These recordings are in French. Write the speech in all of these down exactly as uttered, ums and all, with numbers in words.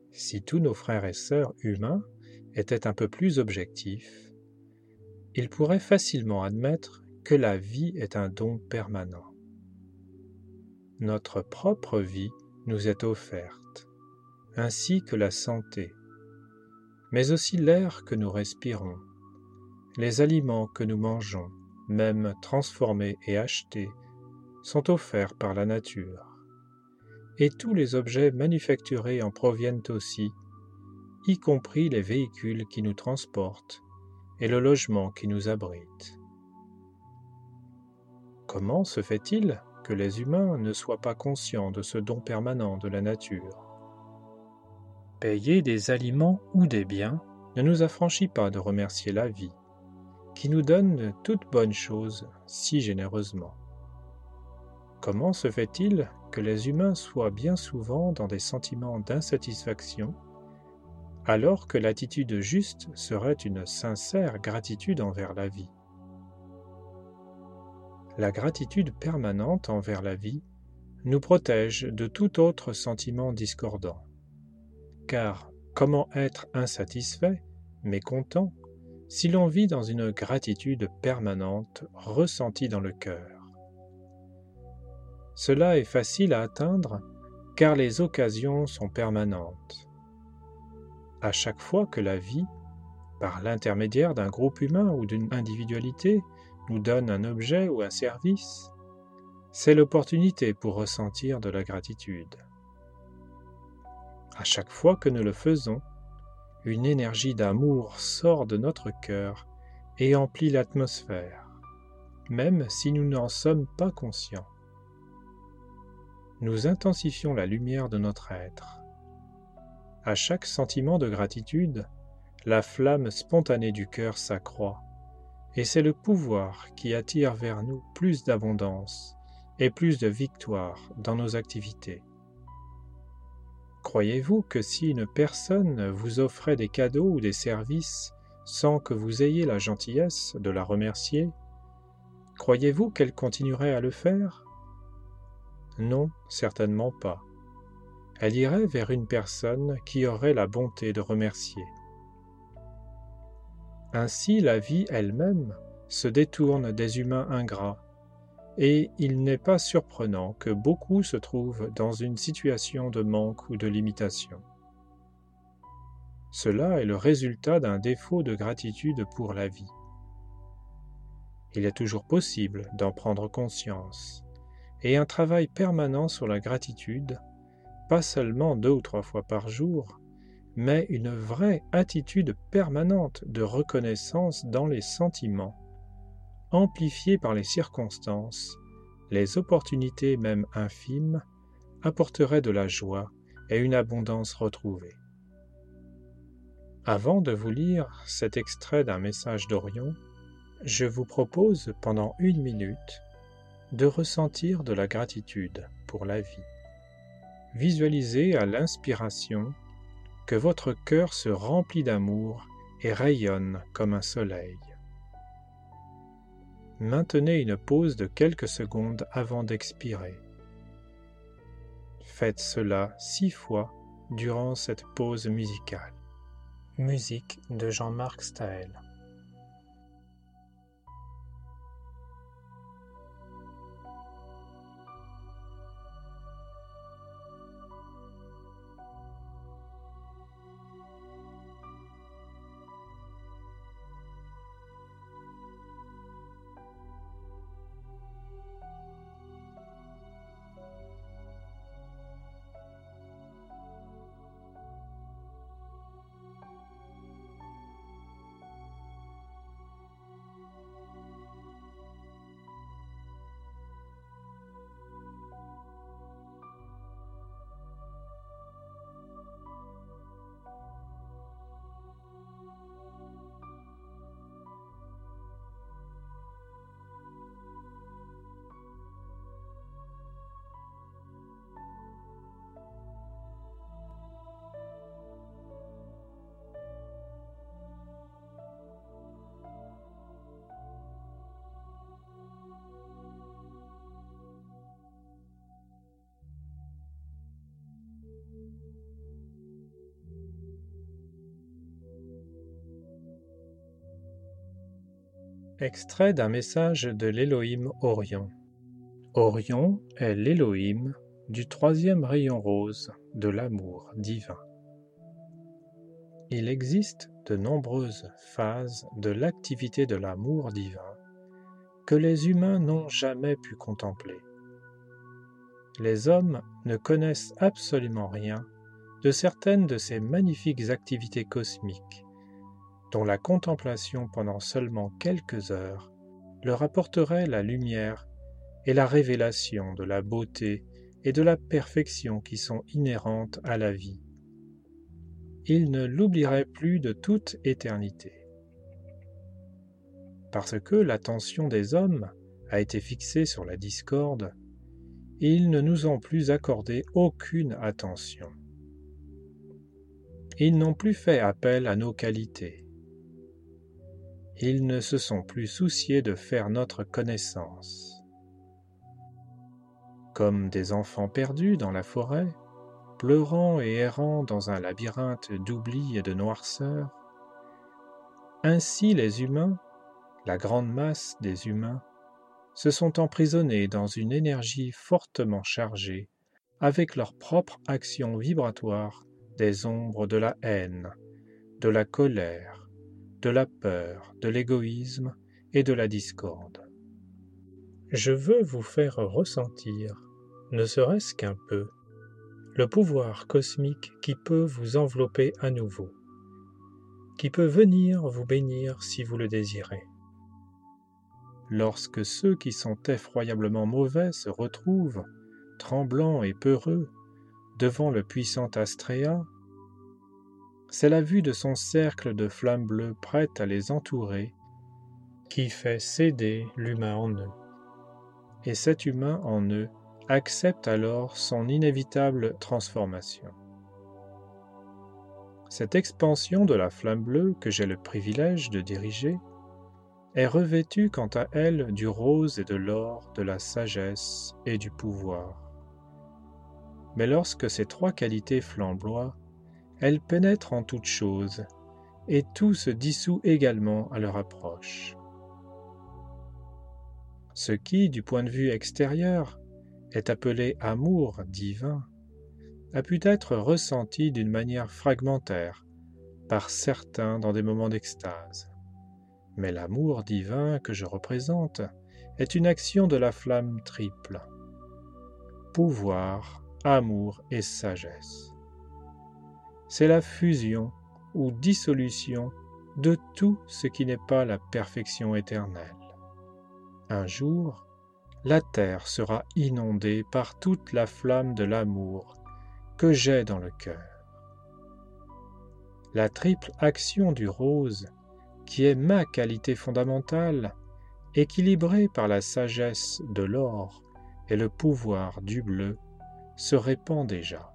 Si tous nos frères et sœurs humains étaient un peu plus objectifs, ils pourraient facilement admettre que la vie est un don permanent. Notre propre vie nous est offerte, ainsi que la santé, mais aussi l'air que nous respirons, les aliments que nous mangeons, même transformés et achetés, sont offerts par la nature. Et tous les objets manufacturés en proviennent aussi, y compris les véhicules qui nous transportent et le logement qui nous abrite. Comment se fait-il que les humains ne soient pas conscients de ce don permanent de la nature? Payer des aliments ou des biens ne nous affranchit pas de remercier la vie, qui nous donne toutes bonnes choses si généreusement. Comment se fait-il que les humains soient bien souvent dans des sentiments d'insatisfaction, alors que l'attitude juste serait une sincère gratitude envers la vie? La gratitude permanente envers la vie nous protège de tout autre sentiment discordant. Car comment être insatisfait, mécontent, si l'on vit dans une gratitude permanente ressentie dans le cœur? Cela est facile à atteindre car les occasions sont permanentes. À chaque fois que la vie, par l'intermédiaire d'un groupe humain ou d'une individualité, nous donne un objet ou un service, c'est l'opportunité pour ressentir de la gratitude. À chaque fois que nous le faisons, une énergie d'amour sort de notre cœur et emplit l'atmosphère, même si nous n'en sommes pas conscients. Nous intensifions la lumière de notre être. À chaque sentiment de gratitude, la flamme spontanée du cœur s'accroît, et c'est le pouvoir qui attire vers nous plus d'abondance et plus de victoire dans nos activités. Croyez-vous que si une personne vous offrait des cadeaux ou des services sans que vous ayez la gentillesse de la remercier, croyez-vous qu'elle continuerait à le faire? Non, certainement pas. Elle irait vers une personne qui aurait la bonté de remercier. Ainsi, la vie elle-même se détourne des humains ingrats, et il n'est pas surprenant que beaucoup se trouvent dans une situation de manque ou de limitation. Cela est le résultat d'un défaut de gratitude pour la vie. Il est toujours possible d'en prendre conscience, et un travail permanent sur la gratitude, pas seulement deux ou trois fois par jour, mais une vraie attitude permanente de reconnaissance dans les sentiments, amplifiée par les circonstances, les opportunités même infimes, apporterait de la joie et une abondance retrouvée. Avant de vous lire cet extrait d'un message d'Orion, je vous propose pendant une minute de ressentir de la gratitude pour la vie. Visualisez à l'inspiration que votre cœur se remplit d'amour et rayonne comme un soleil. Maintenez une pause de quelques secondes avant d'expirer. Faites cela six fois durant cette pause musicale. Musique de Jean-Marc Staël. Extrait d'un message de l'Élohim Orion. Orion est l'Élohim du troisième rayon rose de l'amour divin. Il existe de nombreuses phases de l'activité de l'amour divin que les humains n'ont jamais pu contempler. Les hommes ne connaissent absolument rien de certaines de ces magnifiques activités cosmiques dont la contemplation pendant seulement quelques heures leur apporterait la lumière et la révélation de la beauté et de la perfection qui sont inhérentes à la vie. Ils ne l'oublieraient plus de toute éternité. Parce que l'attention des hommes a été fixée sur la discorde, ils ne nous ont plus accordé aucune attention. Ils n'ont plus fait appel à nos qualités. Ils ne se sont plus souciés de faire notre connaissance. Comme des enfants perdus dans la forêt, pleurant et errant dans un labyrinthe d'oubli et de noirceur, ainsi les humains, la grande masse des humains, se sont emprisonnés dans une énergie fortement chargée avec leur propre action vibratoire des ombres de la haine, de la colère, de la peur, de l'égoïsme et de la discorde. Je veux vous faire ressentir, ne serait-ce qu'un peu, le pouvoir cosmique qui peut vous envelopper à nouveau, qui peut venir vous bénir si vous le désirez. Lorsque ceux qui sont effroyablement mauvais se retrouvent, tremblants et peureux, devant le puissant Astréa, c'est la vue de son cercle de flammes bleues prêtes à les entourer qui fait céder l'humain en eux. Et cet humain en eux accepte alors son inévitable transformation. Cette expansion de la flamme bleue que j'ai le privilège de diriger est revêtue quant à elle du rose et de l'or, de la sagesse et du pouvoir. Mais lorsque ces trois qualités flamboient, elles pénètrent en toutes choses, et tout se dissout également à leur approche. Ce qui, du point de vue extérieur, est appelé amour divin, a pu être ressenti d'une manière fragmentaire par certains dans des moments d'extase. Mais l'amour divin que je représente est une action de la flamme triple. Pouvoir, amour et sagesse. C'est la fusion ou dissolution de tout ce qui n'est pas la perfection éternelle. Un jour, la terre sera inondée par toute la flamme de l'amour que j'ai dans le cœur. La triple action du rose, qui est ma qualité fondamentale, équilibrée par la sagesse de l'or et le pouvoir du bleu, se répand déjà.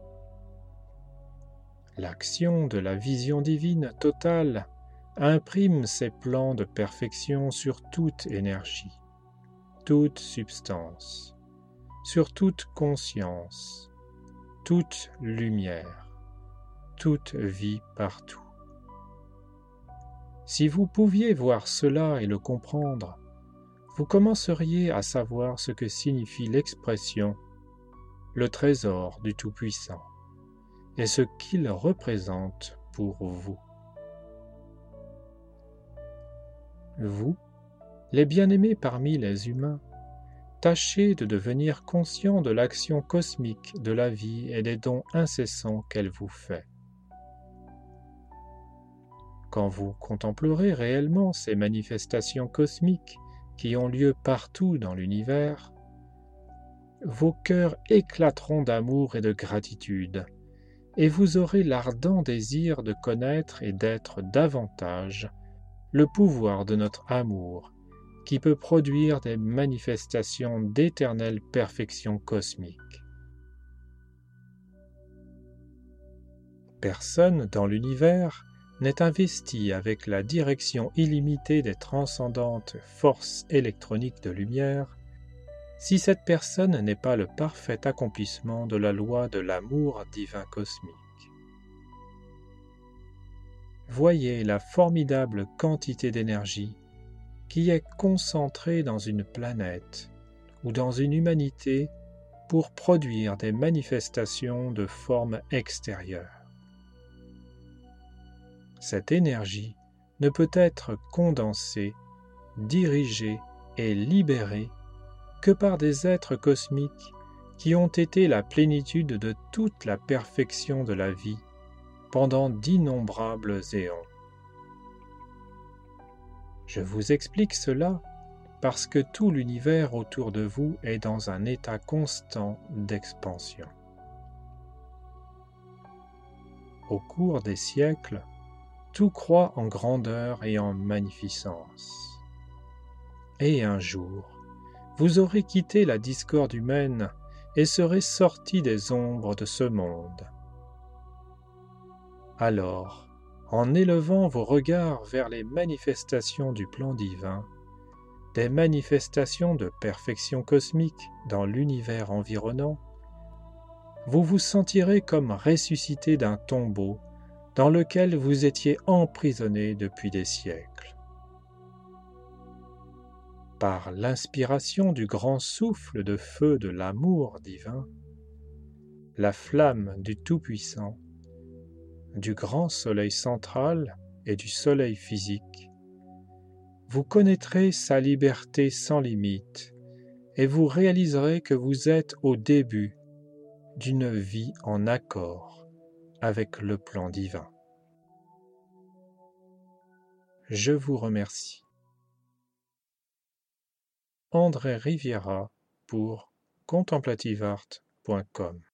L'action de la vision divine totale imprime ses plans de perfection sur toute énergie, toute substance, sur toute conscience, toute lumière, toute vie partout. Si vous pouviez voir cela et le comprendre, vous commenceriez à savoir ce que signifie l'expression « le trésor du Tout-Puissant » et ce qu'il représente pour vous. Vous, les bien-aimés parmi les humains, tâchez de devenir conscients de l'action cosmique de la vie et des dons incessants qu'elle vous fait. Quand vous contemplerez réellement ces manifestations cosmiques qui ont lieu partout dans l'univers, vos cœurs éclateront d'amour et de gratitude, et vous aurez l'ardent désir de connaître et d'être davantage le pouvoir de notre amour qui peut produire des manifestations d'éternelle perfection cosmique. Personne dans l'univers n'est investi avec la direction illimitée des transcendantes forces électroniques de lumière si cette personne n'est pas le parfait accomplissement de la loi de l'amour divin cosmique. Voyez la formidable quantité d'énergie qui est concentré dans une planète ou dans une humanité pour produire des manifestations de forme extérieure. Cette énergie ne peut être condensée, dirigée et libérée que par des êtres cosmiques qui ont été la plénitude de toute la perfection de la vie pendant d'innombrables éons. Je vous explique cela parce que tout l'univers autour de vous est dans un état constant d'expansion. Au cours des siècles, tout croît en grandeur et en magnificence. Et un jour, vous aurez quitté la discorde humaine et serez sortis des ombres de ce monde. Alors, en élevant vos regards vers les manifestations du plan divin, des manifestations de perfection cosmique dans l'univers environnant, vous vous sentirez comme ressuscité d'un tombeau dans lequel vous étiez emprisonné depuis des siècles. Par l'inspiration du grand souffle de feu de l'amour divin, la flamme du Tout-Puissant, du grand soleil central et du soleil physique, vous connaîtrez sa liberté sans limite et vous réaliserez que vous êtes au début d'une vie en accord avec le plan divin. Je vous remercie. André Riviera pour contemplative art point com